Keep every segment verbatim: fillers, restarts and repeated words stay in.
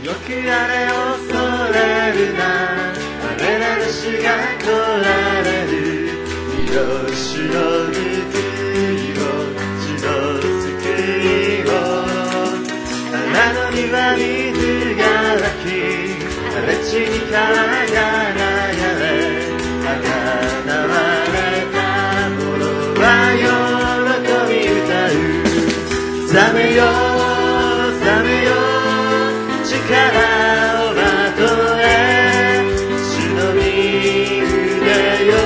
よくあれ恐れるな、あれなる主が来られる。見よ主の御国を、主の救いを。荒野には水が湧き、荒れ地に川が流れ、あがなわれた者は喜び歌う。覚めよ覚めよ力をまとえ、主の御腕よ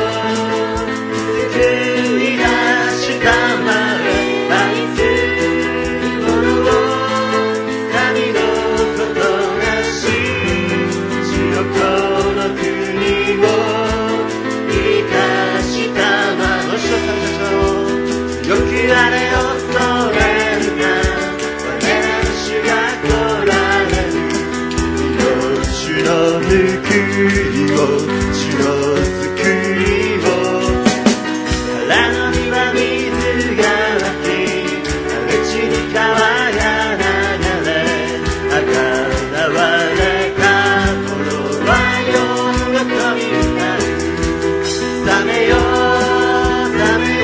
救い出したまえ。愛する者を神のことなし、主よこの国を生かしたまま。主よさんたちをよくあれ恐れるな、我らの主が来られる。主の御国を、主の救いを。荒野には水が湧き、荒れ地に川が流れ、あがなわれた者は喜び歌う。覚めよ覚めよ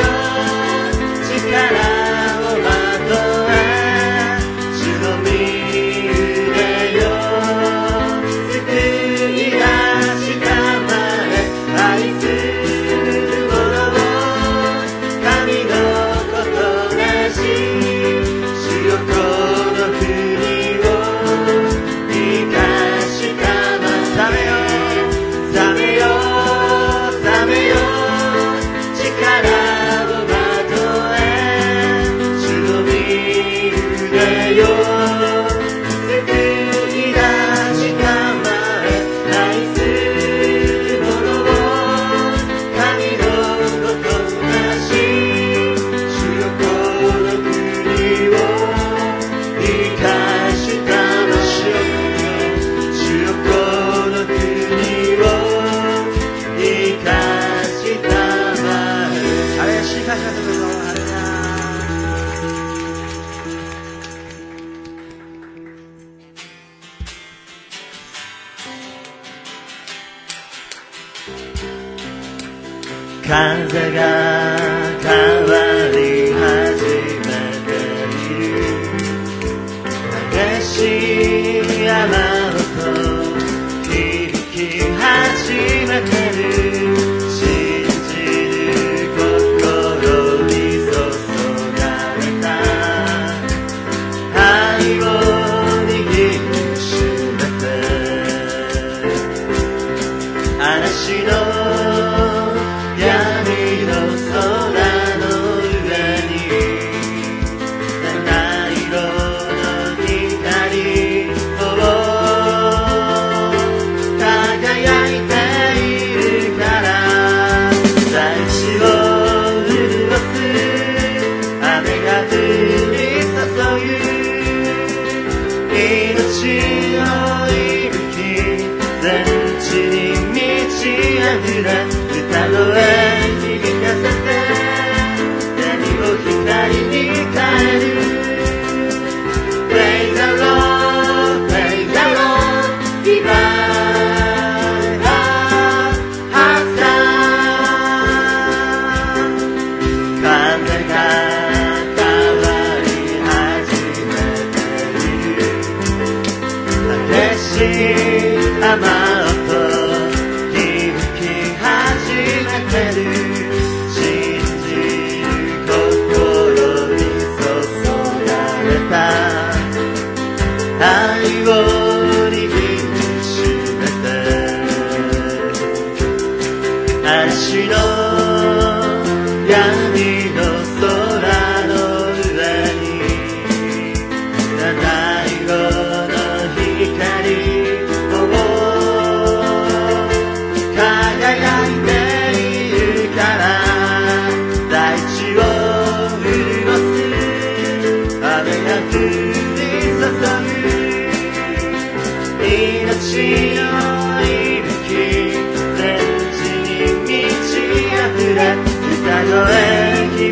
力をまとえ、主の御腕よ救い出したまえ。愛する者を神のことなし、主よこの国を生かしたまえ。覚めよ覚めよ覚めよ力をまとえ、主の御腕よ救い出したまえ。愛する者を神のことなし、主よこの国を生かしたまえ。主よこの国を生かしたまえ。あれしかしかとどうあれだ。風が変わり始めている。激しい雨音響き始めてる。信じる心に注がれた愛を握りしめて、嵐の闇の空の上に七色の光を輝いているから、大地を潤す雨が降り注ぐ。命の息吹全地に満ち溢れ、歌声響かせて闇を光に変える。 Praise the Lord, praise the Lord, divine has come。 風が変わり始めている。激しい雨音信じる心に注がれた愛を握りしめて、嵐の闇の空の上に七色の光を輝いて大地を潤す雨が降り注ぐ。命の息吹全地に満ち溢れ、歌声響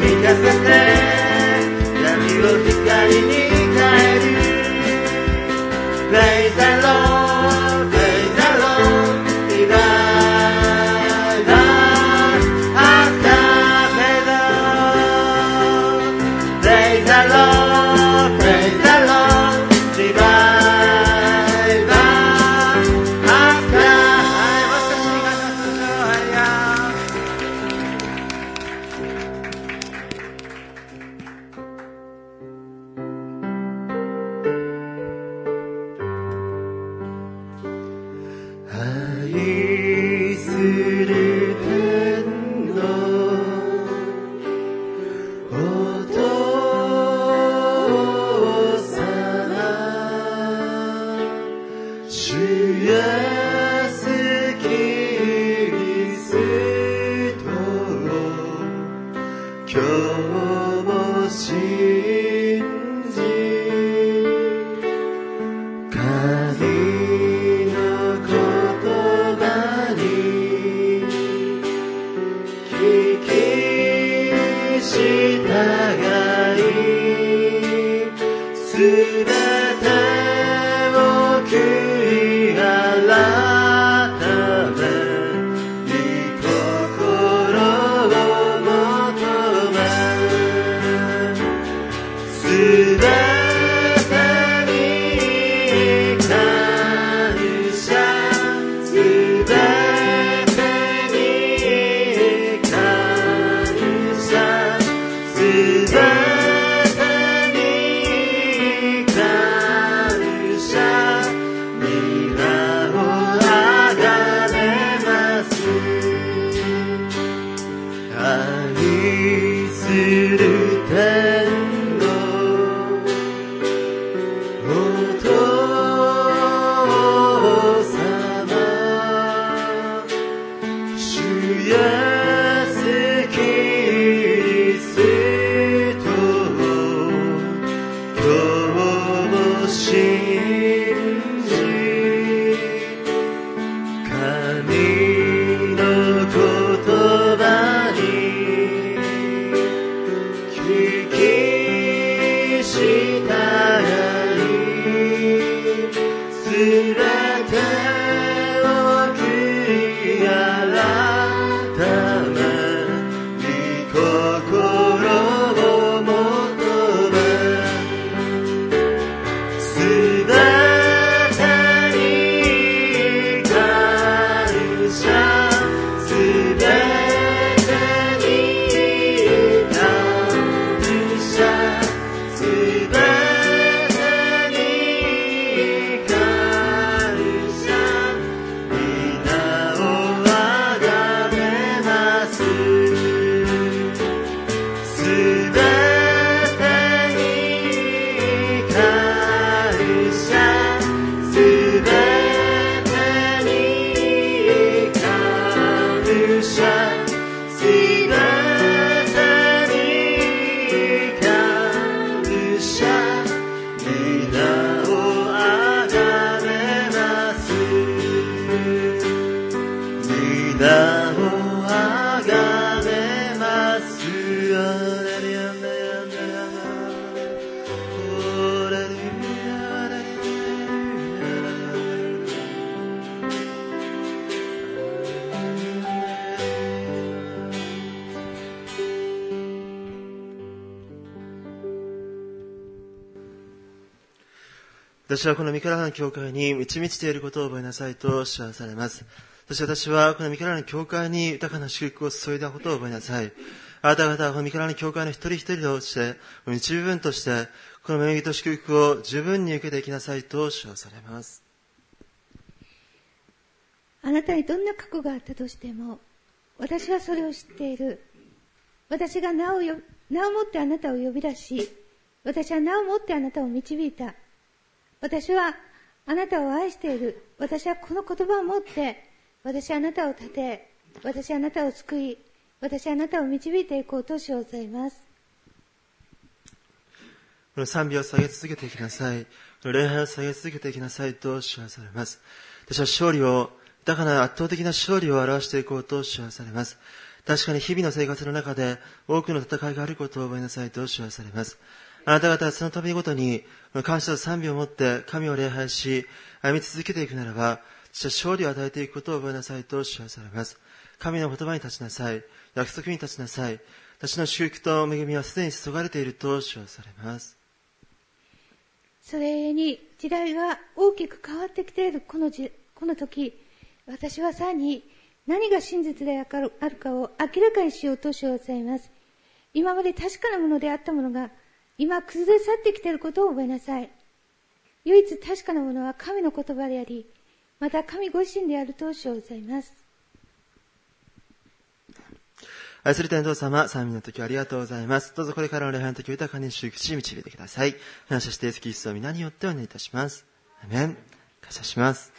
私はこの御蔵の教会に満ち満ちていることを覚えなさいと知らされます。そして私はこの御蔵の教会に豊かな祝福を注いだことを覚えなさい。あなた方はこの御蔵の教会の一人一人として、十分として、この恵みと祝福を十分に受けていきなさいと知らされます。 あなたにどんな過去があったとしても、私はそれを知っている。私が名をよ、名をもってあなたを呼び出し、私は名をもってあなたを導いた。私はあなたを愛している。私はこの言葉を持って、私はあなたを立て、私はあなたを救い、私はあなたを導いていこうとしようございます。 この賛美を下げ続けていきなさい。この礼拝を下げ続けていきなさいと知らされます。私は勝利を、豊かな圧倒的な勝利を表していこうと知らされます。確かに日々の生活の中で多くの戦いがあることを覚えなさいと知らされます。あなた方はその度ごとに感謝と賛美を持って神を礼拝し歩み続けていくならば、私は勝利を与えていくことを覚えなさいと知らされます。神の言葉に立ちなさい。約束に立ちなさい。私の祝福と恵みはすでに注がれていると知らされます。 それに時代が大きく変わってきているこのじこの時、私はさらに何が真実であるかを明らかにしようとしようございます。今まで確かなものであったものが今崩れ去ってきていることを覚えなさい。唯一確かなものは神の言葉であり、また神ご自身であるとしようございます。 愛する天道様、賛美の時はありがとうございます。どうぞこれからの礼拝の時を豊かに祝福し導いてください。感謝してイエスキリストの皆によってお願いいたします。アメン。感謝します。